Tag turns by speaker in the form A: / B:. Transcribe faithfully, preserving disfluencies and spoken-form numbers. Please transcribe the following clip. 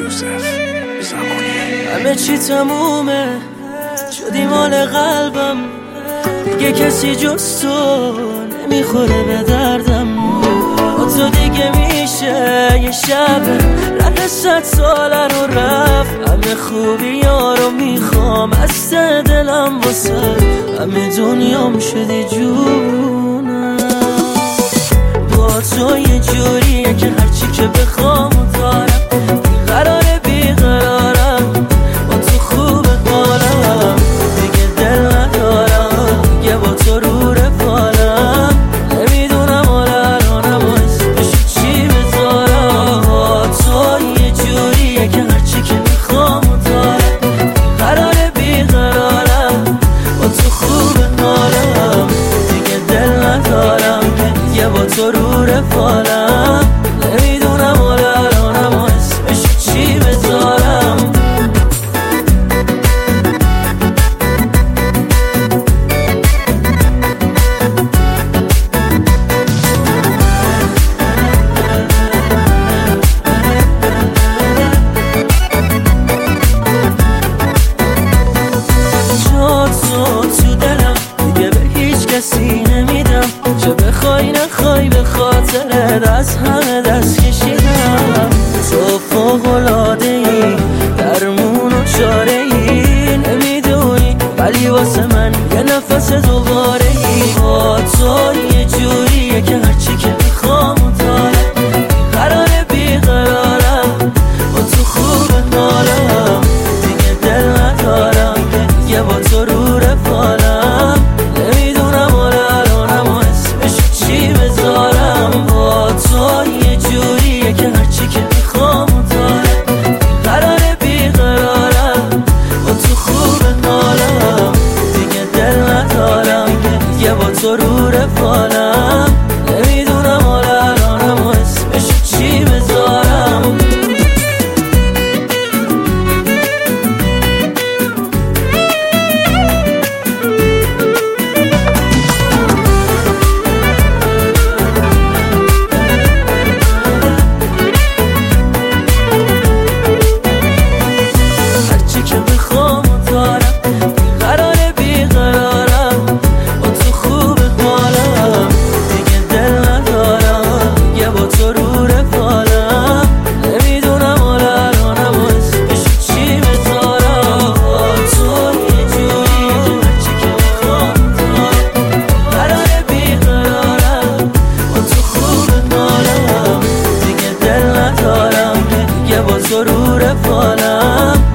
A: یوسف زمانی.
B: همه چی تمومه، شدی مال قلبم، دیگه کسی جز تو نمیخوره به دردم. با تو دیگه میشه یه شب رد صد ساله رو رفت. همه خوبی ها رو میخوام از ته دلم، واسه همه دنیام شدی جونم. با تو یه جوریه که هرچی که بخوام و دارم، بیقراره بیقرارم، با تو خوب حالم، دیگه دل ندارم، یه با تو رو رفالم. نمیدونم حالا الانم و اسمشو چی بذارم. با تو یه جوریه که هرچی که میخوام و دارم، بیقراره بیقرارم، با تو خوب حالم، دیگه دل ندارم، یه با تو رو رفالم. نمیدونم حالا الانم و اسمشو چی بذارم. جا تو تو دلم، دیگه به هیچ کسی نمیدم. چه بخوای نخوای به خاطرت از همه دست کشیدم. تو فوق‌العاده‌ای، درمون و چاره‌ای، نمیدونی ولی واسه من یه نفس دوباره‌ای. با تو یه جوریه که هرچی که میخوام و دارم، قراره بیقرارم، با تو خوب حالم، دیگه دل ندارم، یه با تو رو رفالم. نمیدونم حالا الانم و اسمشو چی بذارم. با تو یه جوریه که هرچی که میخوام و دارم، قراره بیقرارم، با تو خوب حالم، دیگه دل ندارم، یه با تو رو رفالم. نمیدونم حالا الانم و اسمشو چی بذارم. هرچی که بخوام و دارم، بیقراره بیقرارم، با تو خوب حالم، دیگه دل ندارم، یه با تو رو رفالم. نمیدونم حالا الانم و اسمشو چی بذارم. با تو یه جوری هرچی که بخوام و دارم، قراره بیقرارم، با تو خوب حالم، دیگه دل ندارم، یه با تو رو رفالم.